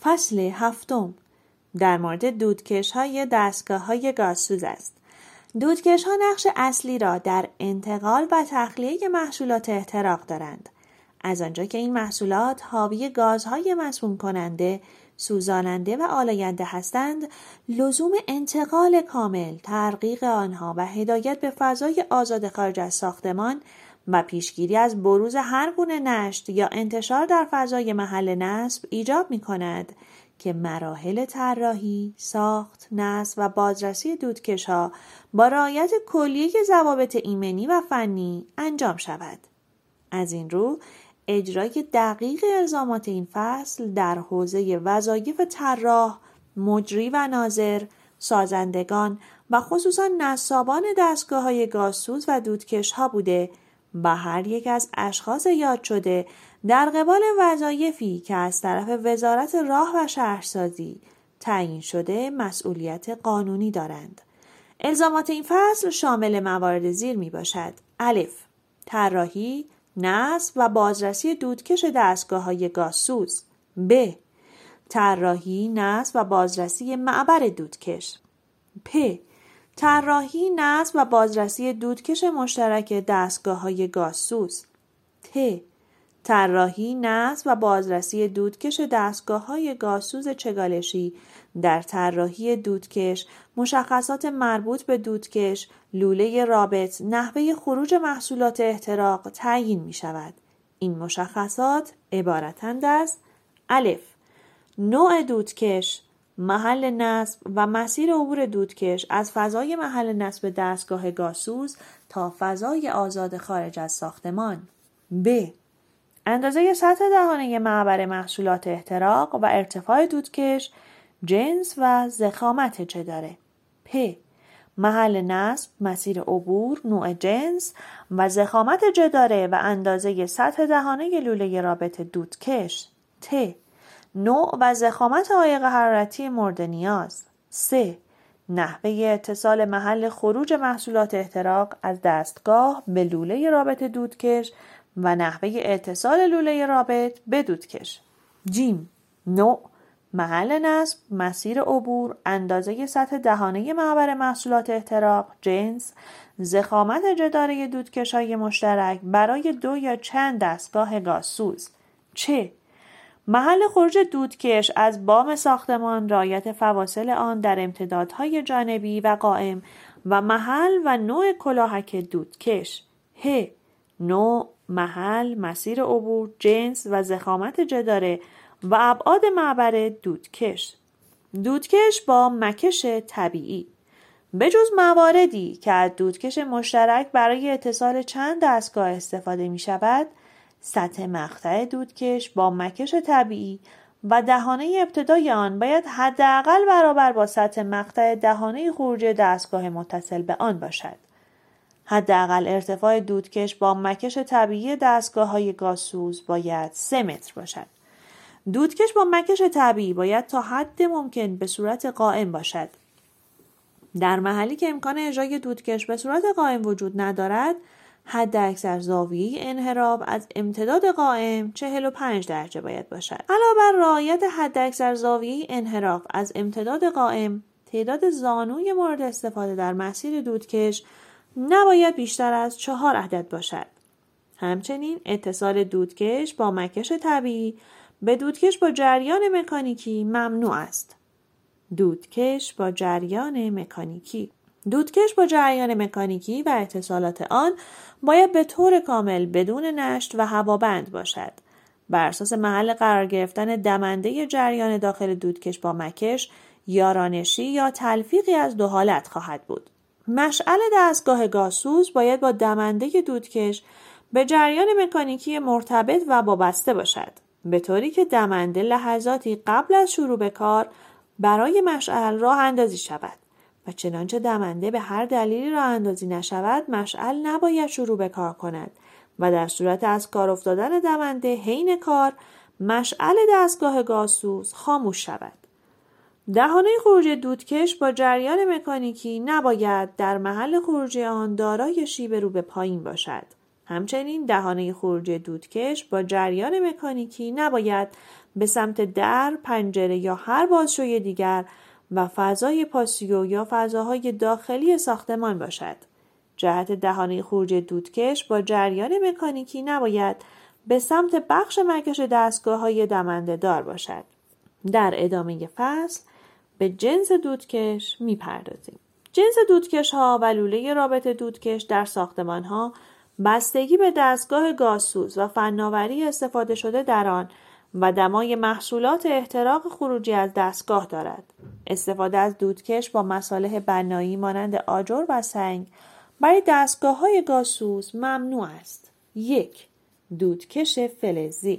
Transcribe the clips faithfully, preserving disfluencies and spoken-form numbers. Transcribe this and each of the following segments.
فصل هفتم در مورد دودکش های دستگاه های گازسوز است. دودکش ها نقش اصلی را در انتقال و تخلیه محصولات احتراق دارند. از آنجا که این محصولات حاوی گازهای مسموم کننده، سوزاننده و آلاینده هستند، لزوم انتقال کامل، ترقیق آنها و هدایت به فضای آزاد خارج از ساختمان و پیشگیری از بروز هر گونه نشت یا انتشار در فضای محل نصب ایجاب می کند که مراحل طراحی، ساخت، نصب و بازرسی دودکش‌ها با رعایت کلیه ضوابط ایمنی و فنی انجام شود. از این رو، اجرای دقیق الزامات این فصل در حوزه وظایف طراح، مجری و ناظر، سازندگان و خصوصا نصابان دستگاه‌های گازسوز و دودکش‌ها بوده و هر یک از اشخاص یاد شده در قبال وظایفی که از طرف وزارت راه و شهرسازی تعیین شده مسئولیت قانونی دارند. الزامات این فصل شامل موارد زیر می باشد: الف. طراحی، نصب و بازرسی دودکش دستگاه‌های گازسوز. ب. طراحی، نصب و بازرسی معبر دودکش. پ. طراحی، نصب و بازرسی دودکش مشترک دستگاه‌های گازسوز. ت. طراحی، نصب و بازرسی دودکش دستگاه‌های گازسوز چگالشی در طراحی دودکش، مشخصات مربوط به دودکش، لوله رابط، نحوه خروج محصولات احتراق تعیین می شود. این مشخصات عبارتند از: الف. نوع دودکش، محل نصب و مسیر عبور دودکش از فضای محل نصب دستگاه گازسوز تا فضای آزاد خارج از ساختمان. ب. اندازه سطح دهانه معبر محصولات احتراق و ارتفاع دودکش، جنس و ضخامت جداره. پ. محل نصب، مسیر عبور، نوع جنس و ضخامت جداره و اندازه سطح دهانه لوله رابط دودکش. ت. نوع و ضخامت عایق حرارتی مورد نیاز. س. نحوه اتصال محل خروج محصولات احتراق از دستگاه به لوله رابط دودکش و نحوه اتصال لوله رابط به دودکش. جیم. نوع، محل نصب، مسیر عبور، اندازه سطح دهانه معبر محصولات احتراق، جنس، ضخامت جداره دودکش‌های مشترک برای دو یا چند دستگاه گازسوز. چه. محل خروج دودکش از بام ساختمان، رعایت فواصل آن در امتدادهای جانبی و قائم و محل و نوع کلاهک دودکش. ه. نوع، محل، مسیر عبور، جنس و ضخامت جداره و ابعاد معبر دودکش. دودکش با مکش طبیعی. به جز مواردی که از دودکش مشترک برای اتصال چند دستگاه استفاده می شود، سطح مقطع دودکش با مکش طبیعی و دهانه ابتدای آن باید حداقل برابر با سطح مقطع دهانه خروج دستگاه متصل به آن باشد. حداقل ارتفاع دودکش با مکش طبیعی دستگاه‌های گازسوز باید سه متر باشد. دودکش با مکش طبیعی باید تا حد ممکن به صورت قائم باشد. در محلی که امکان اجرای دودکش به صورت قائم وجود ندارد، حد اکثر زاویه انحراف از امتداد قائم چهل و پنج درجه باید باشد. علاوه بر رعایت حد اکثر زاویه انحراف از امتداد قائم، تعداد زانوی مورد استفاده در مسیر دودکش نباید بیشتر از چهار عدد باشد. همچنین اتصال دودکش با مکش طبیعی به دودکش با جریان مکانیکی ممنوع است. دودکش با جریان مکانیکی دودکش با جریان مکانیکی و اتصالات آن باید به طور کامل بدون نشت و هوابند باشد. بر اساس محل قرار گرفتن دمنده جریان داخل دودکش با مکش، یا رانشی یا تلفیقی از دو حالت خواهد بود. مشعل دستگاه گازسوز باید با دمنده دودکش به جریان مکانیکی مرتبط و وابسته باشد، به طوری که دمنده لحظاتی قبل از شروع به کار برای مشعل راه اندازی شود و چنانچه دمنده به هر دلیلی راه اندازی نشود، مشعل نباید شروع به کار کند و در صورت از کار افتادن دمنده حین کار، مشعل دستگاه گازسوز خاموش شود. دهانه خروج دودکش با جریان مکانیکی نباید در محل خروج آن دارای شیب رو به پایین باشد. همچنین دهانه خروج دودکش با جریان مکانیکی نباید به سمت در، پنجره یا هر بازشوی دیگر و فضای پاسیو یا فضاهای داخلی ساختمان باشد. جهت دهانه خروج دودکش با جریان مکانیکی نباید به سمت بخش مکش دستگاه‌های دمنده دار باشد. در ادامه فصل به جنس دودکش می‌پردازیم. جنس دودکش ها و لوله رابط دودکش در ساختمان ها بستگی به دستگاه گازسوز و فناوری استفاده شده در آن و دمای محصولات احتراق خروجی از دستگاه دارد. استفاده از دودکش با مصالح بنایی مانند آجر و سنگ برای دستگاه های گازسوز ممنوع است. یک. دودکش فلزی.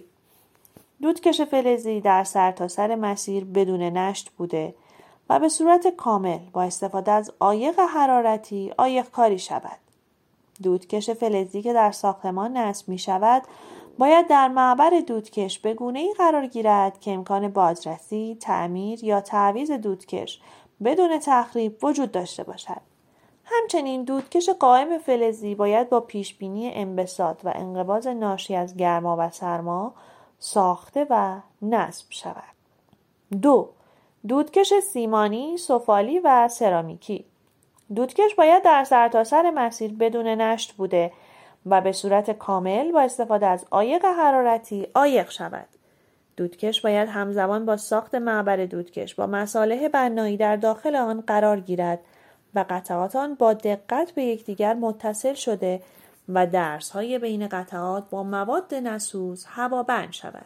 دودکش فلزی در سرتاسر مسیر بدون نشت بوده و به صورت کامل با استفاده از عایق حرارتی عایق کاری شود. دودکش فلزی که در ساختمان نصب می شود باید در معبر دودکش به گونه‌ای قرار گیرد که امکان بازرسی، تعمیر یا تعویض دودکش بدون تخریب وجود داشته باشد. همچنین دودکش قائم فلزی باید با پیشبینی انبساط و انقباض ناشی از گرما و سرما ساخته و نصب شود. دو. دودکش سیمانی، سفالی و سرامیکی. دودکش باید در سرتاسر مسیر بدون نشت بوده و به صورت کامل با استفاده از عایق حرارتی عایق شود. دودکش باید همزمان با ساخت معبر دودکش با مصالح بنایی در داخل آن قرار گیرد و قطعات آن با دقت به یکدیگر متصل شده و درزهای بین قطعات با مواد نسوز هوابند شود.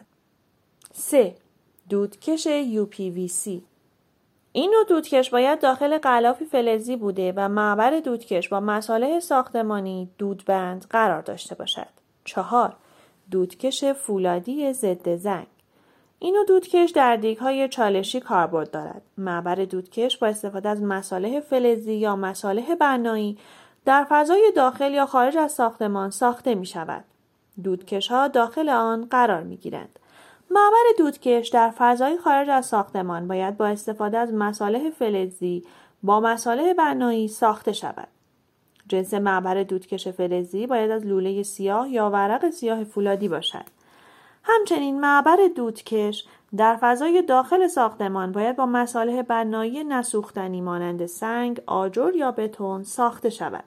سه. دودکش یو پی وی سی. این نوع دودکش باید داخل غلافی فلزی بوده و معبر دودکش با مصالح ساختمانی دودبند قرار داشته باشد. چهار. دودکش فولادی ضد زنگ. این نوع دودکش در دیگ‌های چالشی کاربرد دارد. معبر دودکش با استفاده از مصالح فلزی یا مصالح بنایی در فضای داخل یا خارج از ساختمان ساخته می شود. دودکش‌ها داخل آن قرار می گیرند. معبر دودکش در فضای خارج از ساختمان باید با استفاده از مصالح فلزی با مصالح بنایی ساخته شود. جنس معبر دودکش فلزی باید از لوله سیاه یا ورق سیاه فولادی باشد. همچنین معبر دودکش در فضای داخل ساختمان باید با مصالح بنایی نسوختنی مانند سنگ، آجر یا بتون ساخته شود.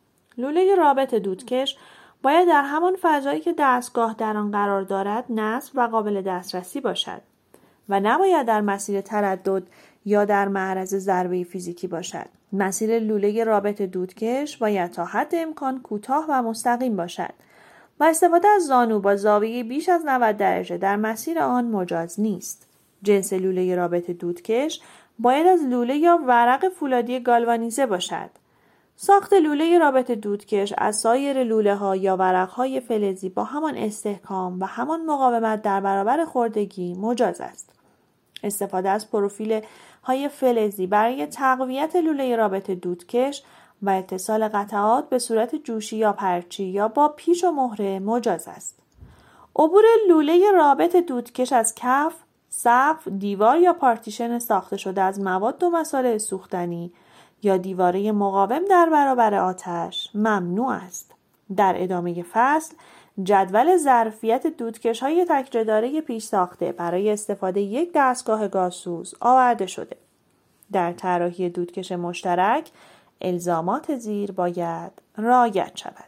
لوله رابط دودکش باید در همان فضایی که دستگاه در آن قرار دارد نصب و قابل دسترسی باشد و نباید در مسیر تردد یا در معرض ضربه فیزیکی باشد. مسیر لوله رابط دودکش باید تا حد امکان کوتاه و مستقیم باشد و استفاده از زانو با زاویه بیش از نود درجه در مسیر آن مجاز نیست. جنس لوله رابط دودکش باید از لوله یا ورق فولادی گالوانیزه باشد. ساخت لوله رابط دودکش از سایر لوله ها یا ورق های فلزی با همان استحکام و همان مقاومت در برابر خوردگی مجاز است. استفاده از پروفیل های فلزی برای تقویت لوله رابط دودکش و اتصال قطعات به صورت جوشی یا پرچی یا با پیچ و مهره مجاز است. عبور لوله رابط دودکش از کف، سقف، دیوار یا پارتیشن ساخته شده از مواد و مصالح سوختنی یا دیواره مقاوم در برابر آتش ممنوع است. در ادامه فصل جدول ظرفیت دودکش های تکجه‌داره پیش ساخته برای استفاده یک دستگاه گازسوز آورده شده. در طراحی دودکش مشترک الزامات زیر باید رعایت شود.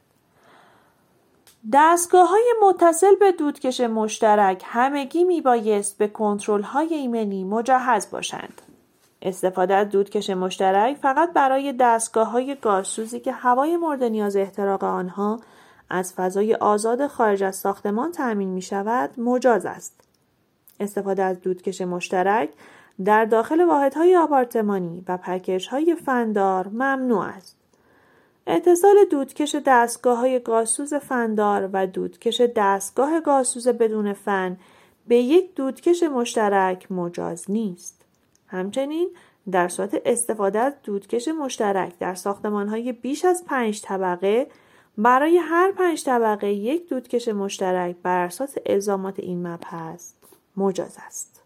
دستگاه‌های متصل به دودکش مشترک همگی میبایست به کنترل‌های ایمنی مجهز باشند. استفاده از دودکش مشترک فقط برای دستگاه‌های گازسوزی که هوای مورد نیاز احتراق آنها از فضای آزاد خارج از ساختمان تأمین می‌شود مجاز است. استفاده از دودکش مشترک در داخل واحدهای آپارتمانی و پکیج‌های فندار ممنوع است. اتصال دودکش دستگاه‌های گازسوز فندار و دودکش دستگاه گازسوز بدون فن به یک دودکش مشترک مجاز نیست. همچنین در صورت استفاده از دودکش مشترک در ساختمان‌های بیش از پنج طبقه برای هر پنج طبقه یک دودکش مشترک بر اساس الزامات این مبحث مجاز است.